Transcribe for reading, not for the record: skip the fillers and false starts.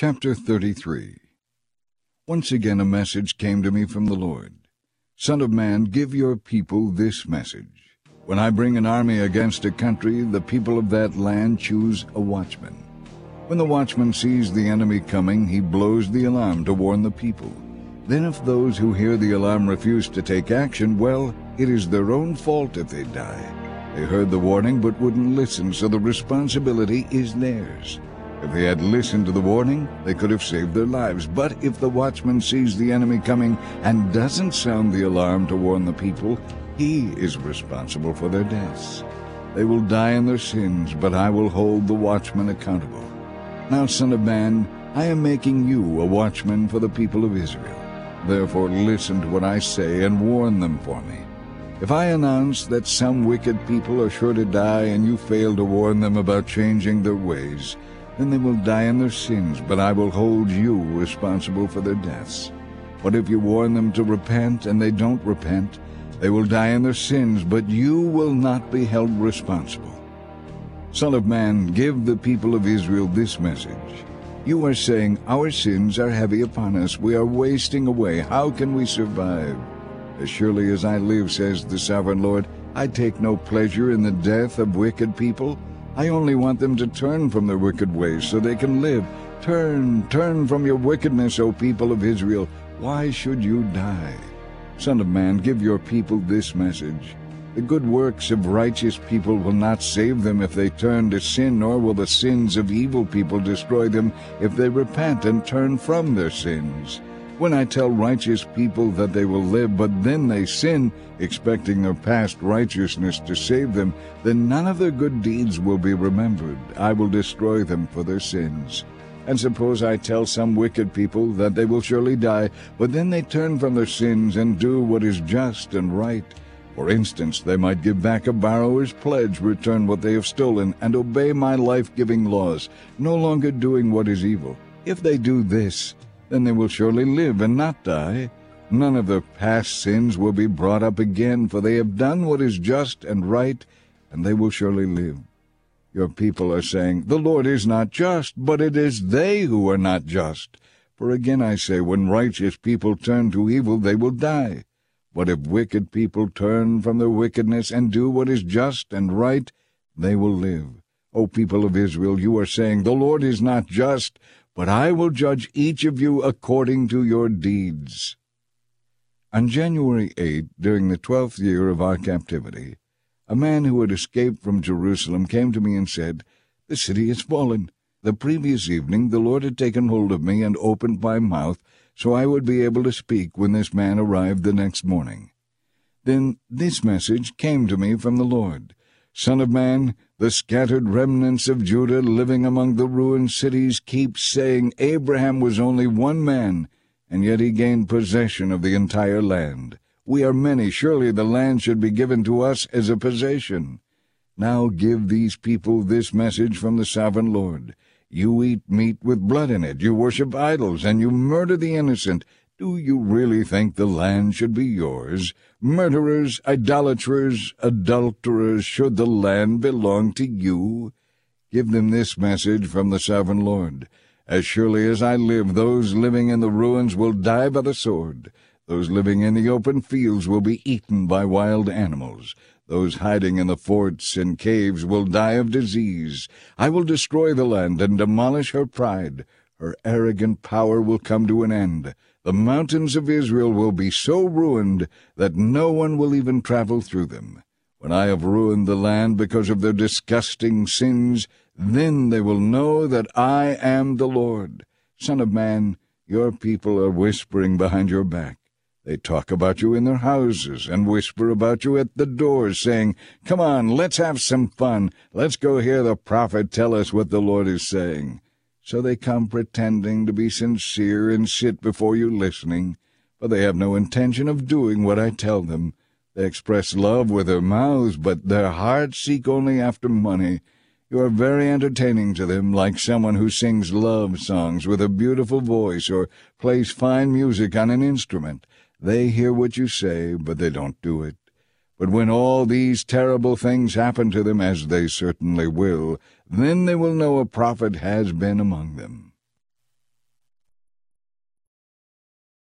Chapter 33. Once again a message came to me from the Lord. Son of man, give your people this message. When I bring an army against a country, the people of that land choose a watchman. When the watchman sees the enemy coming, he blows the alarm to warn the people. Then if those who hear the alarm refuse to take action, well, it is their own fault if they die. They heard the warning but wouldn't listen, so the responsibility is theirs. If they had listened to the warning, they could have saved their lives. But if the watchman sees the enemy coming and doesn't sound the alarm to warn the people, he is responsible for their deaths. They will die in their sins, but I will hold the watchman accountable. Now, Son of man, I am making you a watchman for the people of Israel. Therefore listen to what I say and warn them for me. If I announce that some wicked people are sure to die and you fail to warn them about changing their ways, then they will die in their sins, but I will hold you responsible for their deaths. But if you warn them to repent and they don't repent, they will die in their sins, but you will not be held responsible. Son of man, give the people of Israel this message. You are saying, our sins are heavy upon us. We are wasting away. How can we survive? As surely as I live, says the sovereign Lord, I take no pleasure in the death of wicked people. I only want them to turn from their wicked ways so they can live. Turn from your wickedness, O people of Israel. Why should you die? Son of man, give your people this message. The good works of righteous people will not save them if they turn to sin, nor will the sins of evil people destroy them if they repent and turn from their sins. When I tell righteous people that they will live, but then they sin, expecting their past righteousness to save them, then none of their good deeds will be remembered. I will destroy them for their sins. And suppose I tell some wicked people that they will surely die, but then they turn from their sins and do what is just and right. For instance, they might give back a borrower's pledge, return what they have stolen, and obey my life-giving laws, no longer doing what is evil. If they do this, then they will surely live and not die. None of their past sins will be brought up again, for they have done what is just and right, and they will surely live. Your people are saying, the Lord is not just, but it is they who are not just. For again I say, when righteous people turn to evil, they will die. But if wicked people turn from their wickedness and do what is just and right, they will live. O people of Israel, you are saying, the Lord is not just, but I will judge each of you according to your deeds. On January 8, during the 12th year of our captivity, a man who had escaped from Jerusalem came to me and said, the city has fallen. The previous evening the Lord had taken hold of me and opened my mouth, so I would be able to speak when this man arrived the next morning. Then this message came to me from the Lord. Son of man, the scattered remnants of Judah living among the ruined cities keep saying Abraham was only one man, and yet he gained possession of the entire land. We are many. Surely the land should be given to us as a possession. Now give these people this message from the sovereign Lord. You eat meat with blood in it. You worship idols, and you murder the innocent. Do you really think the land should be yours? Murderers, idolaters, adulterers, should the land belong to you? Give them this message from the sovereign Lord. As surely as I live, those living in the ruins will die by the sword. Those living in the open fields will be eaten by wild animals. Those hiding in the forts and caves will die of disease. I will destroy the land and demolish her pride. Her arrogant power will come to an end. The mountains of Israel will be so ruined that no one will even travel through them. When I have ruined the land because of their disgusting sins, then they will know that I am the Lord. Son of man, your people are whispering behind your back. They talk about you in their houses and whisper about you at the doors, saying, come on, let's have some fun. Let's go hear the prophet tell us what the Lord is saying. So they come pretending to be sincere and sit before you listening, but they have no intention of doing what I tell them. They express love with their mouths, but their hearts seek only after money. You are very entertaining to them, like someone who sings love songs with a beautiful voice or plays fine music on an instrument. They hear what you say, but they don't do it. But when all these terrible things happen to them, as they certainly will, then they will know a prophet has been among them.